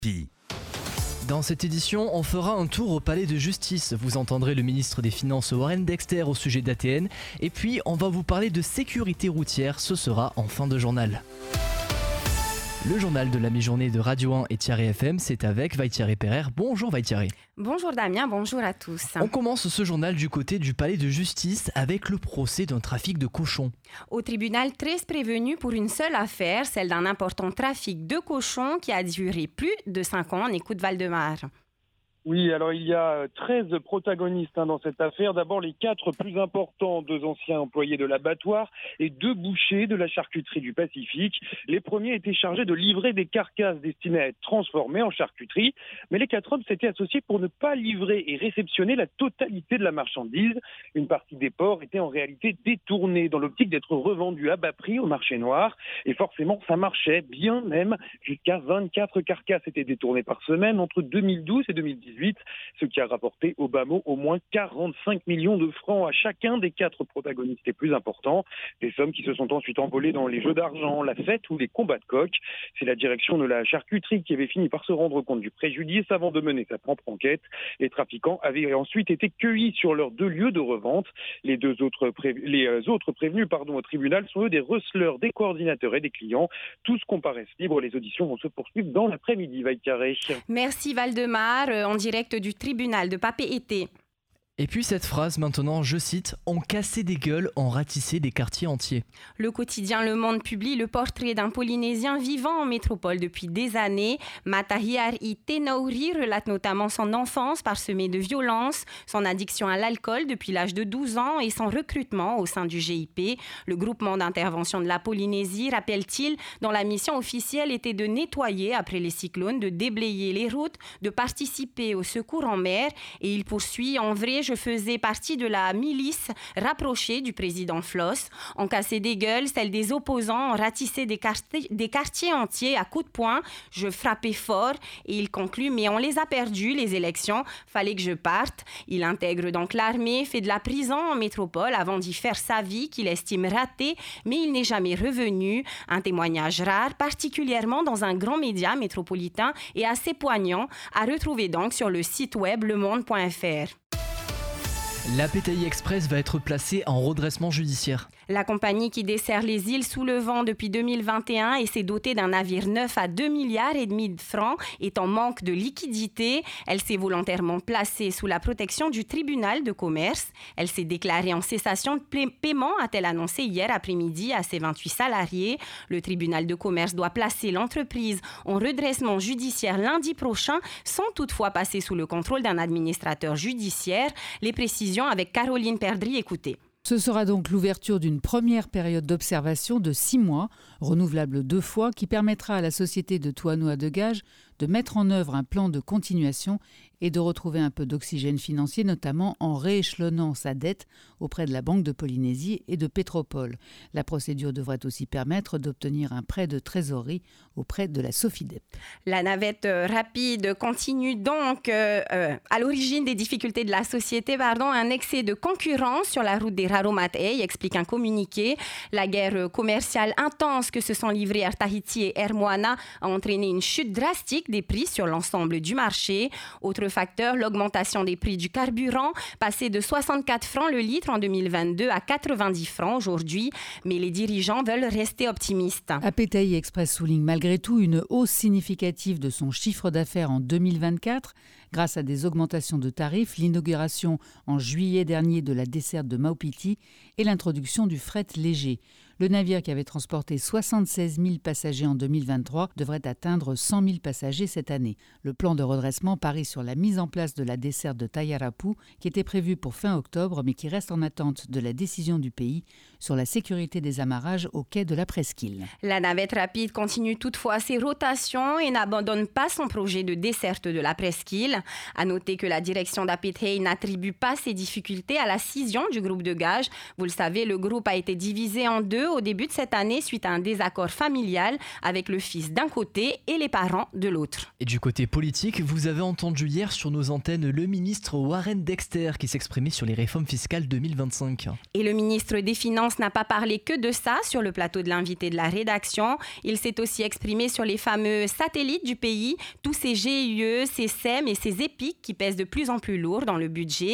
Dans cette édition, on fera un tour au palais de justice. Vous entendrez le ministre des Finances Warren Dexter au sujet d'ATN. Et puis, on va vous parler de sécurité routière. Ce sera en fin de journal. Le journal de la mi-journée de Radio 1 et Thierry FM, c'est avec Vaïtiari Pereire. Bonjour Vaïtiari. Bonjour Damien, bonjour à tous. On commence ce journal du côté du palais de justice avec le procès d'un trafic de cochons. Au tribunal, 13 prévenus pour une seule affaire, celle d'un important trafic de cochons qui a duré plus de 5 ans. On écoute Valdemar. Oui, alors il y a 13 protagonistes dans cette affaire. D'abord les 4 plus importants, 2 anciens employés de l'abattoir et 2 bouchers de la charcuterie du Pacifique. Les premiers étaient chargés de livrer des carcasses destinées à être transformées en charcuterie, mais les 4 hommes s'étaient associés pour ne pas livrer et réceptionner la totalité de la marchandise. Une partie des porcs était en réalité détournée dans l'optique d'être revendue à bas prix au marché noir. Et forcément, ça marchait bien même. Jusqu'à 24 carcasses étaient détournées par semaine entre 2012 et 2018. Ce qui a rapporté au bas mot au moins 45 millions de francs à chacun des 4 protagonistes les plus importants. Des sommes qui se sont ensuite envolées dans les jeux d'argent, la fête ou les combats de coqs. C'est la direction de la charcuterie qui avait fini par se rendre compte du préjudice avant de mener sa propre enquête. Les trafiquants avaient ensuite été cueillis sur leurs 2 lieux de revente. Les autres prévenus au tribunal sont eux des receleurs, des coordinateurs et des clients. Tous comparaissent libres. Les auditions vont se poursuivre dans l'après-midi. Vaïtiari. Merci Valdemar. En direct du tribunal de Papeete. Et puis cette phrase maintenant, je cite, « On cassait des gueules, on ratissait des quartiers entiers ». Le quotidien Le Monde publie le portrait d'un Polynésien vivant en métropole depuis des années. Matahiari Tenauri relate notamment son enfance parsemée de violence, son addiction à l'alcool depuis l'âge de 12 ans et son recrutement au sein du GIP. Le groupement d'intervention de la Polynésie, rappelle-t-il, dont la mission officielle était de nettoyer après les cyclones, de déblayer les routes, de participer au secours en mer. Et il poursuit, en vrai, je faisais partie de la milice rapprochée du président Floss. On cassait des gueules, celles des opposants, on ratissait des quartiers entiers à coups de poing. Je frappais fort et il conclut, mais on les a perdus, les élections, fallait que je parte. Il intègre donc l'armée, fait de la prison en métropole avant d'y faire sa vie qu'il estime ratée, mais il n'est jamais revenu. Un témoignage rare, particulièrement dans un grand média métropolitain et assez poignant, à retrouver donc sur le site web lemonde.fr. La PTI Express va être placée en redressement judiciaire. La compagnie qui dessert les îles sous le vent depuis 2021 et s'est dotée d'un navire neuf à 2,5 milliards de francs est en manque de liquidité. Elle s'est volontairement placée sous la protection du tribunal de commerce. Elle s'est déclarée en cessation de paiement, a-t-elle annoncé hier après-midi à ses 28 salariés. Le tribunal de commerce doit placer l'entreprise en redressement judiciaire lundi prochain, sans toutefois passer sous le contrôle d'un administrateur judiciaire. Les précisions avec Caroline Perdry, écoutez. Ce sera donc l'ouverture d'une première période d'observation de 6 mois, renouvelable 2 fois, qui permettra à la société de Tuanua de Gage de mettre en œuvre un plan de continuation et de retrouver un peu d'oxygène financier, notamment en rééchelonnant sa dette auprès de la Banque de Polynésie et de Pétropole. La procédure devrait aussi permettre d'obtenir un prêt de trésorerie auprès de la Sofidep. La navette rapide continue donc à l'origine des difficultés de la société. Un excès de concurrence sur la route des Raromatei, explique un communiqué. La guerre commerciale intense que se sont livrées Air Tahiti et Air Moana a entraîné une chute drastique des prix sur l'ensemble du marché. Autre facteur, l'augmentation des prix du carburant, passé de 64 francs le litre en 2022 à 90 francs aujourd'hui. Mais les dirigeants veulent rester optimistes. PTI Express souligne malgré tout une hausse significative de son chiffre d'affaires en 2024 grâce à des augmentations de tarifs, l'inauguration en juillet dernier de la desserte de Maupiti et l'introduction du fret léger. Le navire qui avait transporté 76 000 passagers en 2023 devrait atteindre 100 000 passagers cette année. Le plan de redressement parie sur la mise en place de la desserte de Tayarapu qui était prévue pour fin octobre mais qui reste en attente de la décision du pays sur la sécurité des amarrages au quai de la Presqu'île. La navette rapide continue toutefois ses rotations et n'abandonne pas son projet de desserte de la Presqu'île. À noter que la direction d'Apetei n'attribue pas ses difficultés à la scission du groupe de Gage. Vous le savez, le groupe a été divisé en deux au début de cette année suite à un désaccord familial avec le fils d'un côté et les parents de l'autre. Et du côté politique, vous avez entendu hier sur nos antennes le ministre Warren Dexter qui s'exprimait sur les réformes fiscales 2025. Et le ministre des Finances n'a pas parlé que de ça sur le plateau de l'invité de la rédaction. Il s'est aussi exprimé sur les fameux satellites du pays, tous ces GIE, ces SEM et ces EPIC qui pèsent de plus en plus lourd dans le budget.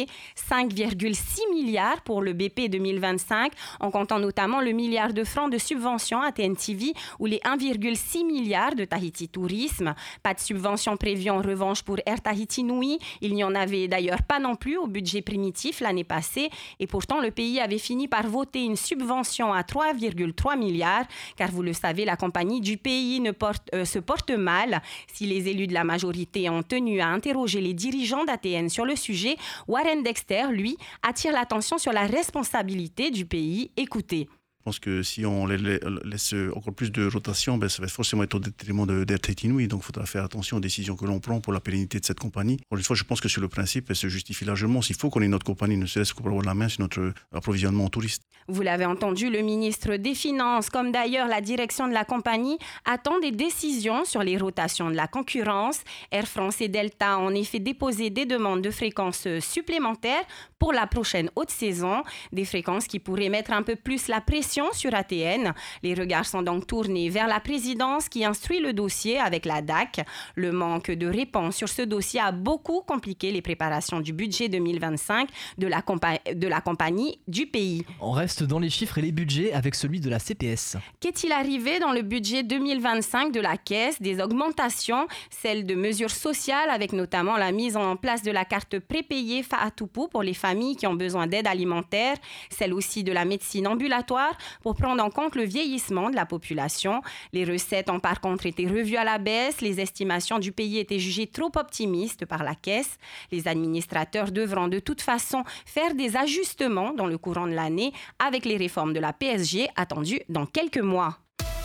5,6 milliards pour le BP 2025, en comptant notamment le milliard de francs de subventions à TNTV ou les 1,6 milliards de Tahiti Tourisme. Pas de subvention prévue en revanche pour Air Tahiti Nui. Il n'y en avait d'ailleurs pas non plus au budget primitif l'année passée. Et pourtant, le pays avait fini par voter une subvention à 3,3 milliards, car vous le savez, la compagnie du pays se porte mal. Si les élus de la majorité ont tenu à interroger les dirigeants d'ATN sur le sujet, Warren Dexter, lui, attire l'attention sur la responsabilité du pays. Écoutez. Je pense que si on laisse encore plus de rotation, ça va forcément être au détriment d'Air Tahiti Nui. Donc il faudra faire attention aux décisions que l'on prend pour la pérennité de cette compagnie. Encore une fois, je pense que sur le principe, elle se justifie largement. S'il faut qu'on ait notre compagnie, ne serait-ce que pour avoir la main sur notre approvisionnement en touristes. Vous l'avez entendu, le ministre des Finances, comme d'ailleurs la direction de la compagnie, attend des décisions sur les rotations de la concurrence. Air France et Delta ont en effet déposé des demandes de fréquences supplémentaires pour la prochaine haute saison. Des fréquences qui pourraient mettre un peu plus la pression sur ATN. Les regards sont donc tournés vers la présidence qui instruit le dossier avec la DAC. Le manque de réponse sur ce dossier a beaucoup compliqué les préparations du budget 2025 de la compagnie du pays. On reste dans les chiffres et les budgets avec celui de la CPS. Qu'est-il arrivé dans le budget 2025 de la Caisse? Des augmentations, celles de mesures sociales avec notamment la mise en place de la carte prépayée Fa'atupu pour les familles qui ont besoin d'aide alimentaire, celle aussi de la médecine ambulatoire pour prendre en compte le vieillissement de la population. Les recettes ont par contre été revues à la baisse. Les estimations du pays étaient jugées trop optimistes par la Caisse. Les administrateurs devront de toute façon faire des ajustements dans le courant de l'année avec les réformes de la PSG attendues dans quelques mois.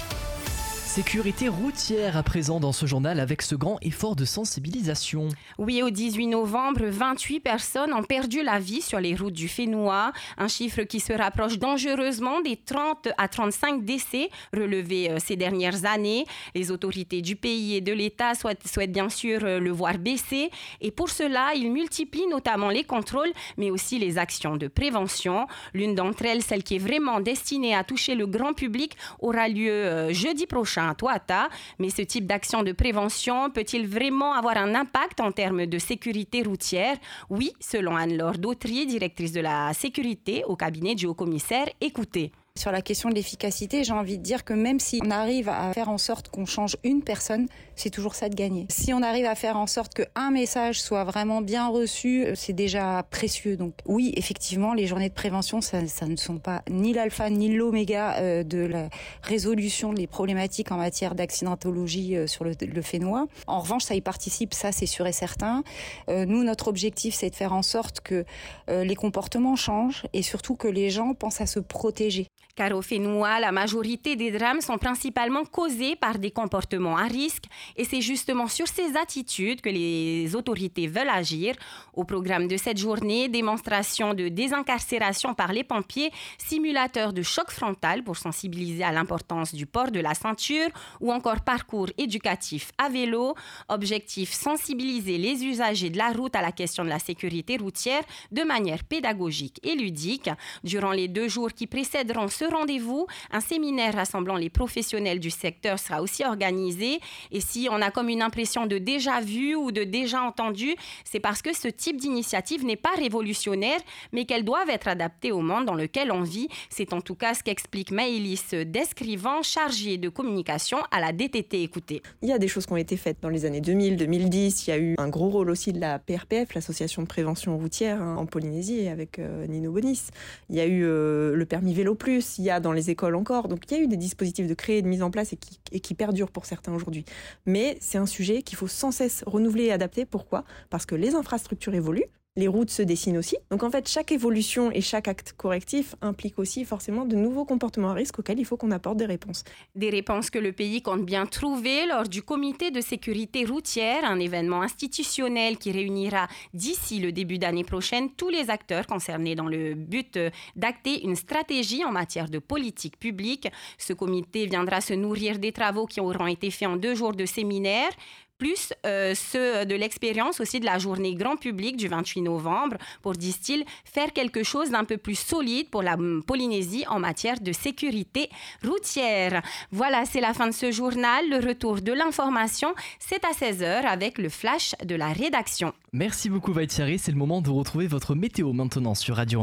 Sécurité routière à présent dans ce journal avec ce grand effort de sensibilisation. Oui, au 18 novembre, 28 personnes ont perdu la vie sur les routes du Fénois, un chiffre qui se rapproche dangereusement des 30 à 35 décès relevés ces dernières années. Les autorités du pays et de l'État souhaitent bien sûr le voir baisser et pour cela, ils multiplient notamment les contrôles mais aussi les actions de prévention. L'une d'entre elles, celle qui est vraiment destinée à toucher le grand public, aura lieu jeudi prochain à Toata. Mais ce type d'action de prévention peut-il vraiment avoir un impact en termes de sécurité routière? Oui, selon Anne-Laure Dautry, directrice de la sécurité au cabinet du haut-commissaire. Écoutez. Sur la question de l'efficacité, j'ai envie de dire que même si on arrive à faire en sorte qu'on change une personne, c'est toujours ça de gagner. Si on arrive à faire en sorte qu'un message soit vraiment bien reçu, c'est déjà précieux. Donc oui, effectivement, les journées de prévention, ça ne sont pas ni l'alpha ni l'oméga de la résolution des problématiques en matière d'accidentologie sur le Fénois. En revanche, ça y participe, ça c'est sûr et certain. Nous, notre objectif, c'est de faire en sorte que les comportements changent et surtout que les gens pensent à se protéger. Car au Fénois, la majorité des drames sont principalement causés par des comportements à risque et c'est justement sur ces attitudes que les autorités veulent agir. Au programme de cette journée, démonstration de désincarcération par les pompiers, simulateur de choc frontal pour sensibiliser à l'importance du port de la ceinture ou encore parcours éducatif à vélo. Objectif, sensibiliser les usagers de la route à la question de la sécurité routière de manière pédagogique et ludique. Durant les 2 jours qui précéderont ce rendez-vous, un séminaire rassemblant les professionnels du secteur sera aussi organisé. Et si on a comme une impression de déjà vu ou de déjà entendu, c'est parce que ce type d'initiative n'est pas révolutionnaire, mais qu'elles doivent être adaptées au monde dans lequel on vit. C'est en tout cas ce qu'explique Maëlys Descrivant, chargée de communication à la DTT. Écoutez. Il y a des choses qui ont été faites dans les années 2000, 2010. Il y a eu un gros rôle aussi de la PRPF, l'association de prévention routière en Polynésie avec Nino Bonis. Il y a eu le permis vélo plus. Il y a dans les écoles encore. Donc, il y a eu des dispositifs de créer, de mise en place et qui perdurent pour certains aujourd'hui. Mais c'est un sujet qu'il faut sans cesse renouveler et adapter. Pourquoi ? Parce que les infrastructures évoluent. les routes se dessinent aussi. Donc en fait, chaque évolution et chaque acte correctif implique aussi forcément de nouveaux comportements à risque auxquels il faut qu'on apporte des réponses. Des réponses que le pays compte bien trouver lors du comité de sécurité routière, un événement institutionnel qui réunira d'ici le début d'année prochaine tous les acteurs concernés dans le but d'acter une stratégie en matière de politique publique. Ce comité viendra se nourrir des travaux qui auront été faits en 2 jours de séminaire, plus ceux de l'expérience aussi de la journée grand public du 28 novembre pour, disent-ils, faire quelque chose d'un peu plus solide pour la Polynésie en matière de sécurité routière. Voilà, c'est la fin de ce journal. Le retour de l'information, c'est à 16h avec le flash de la rédaction. Merci beaucoup Vaïtiari, c'est le moment de retrouver votre météo maintenant sur Radio 1.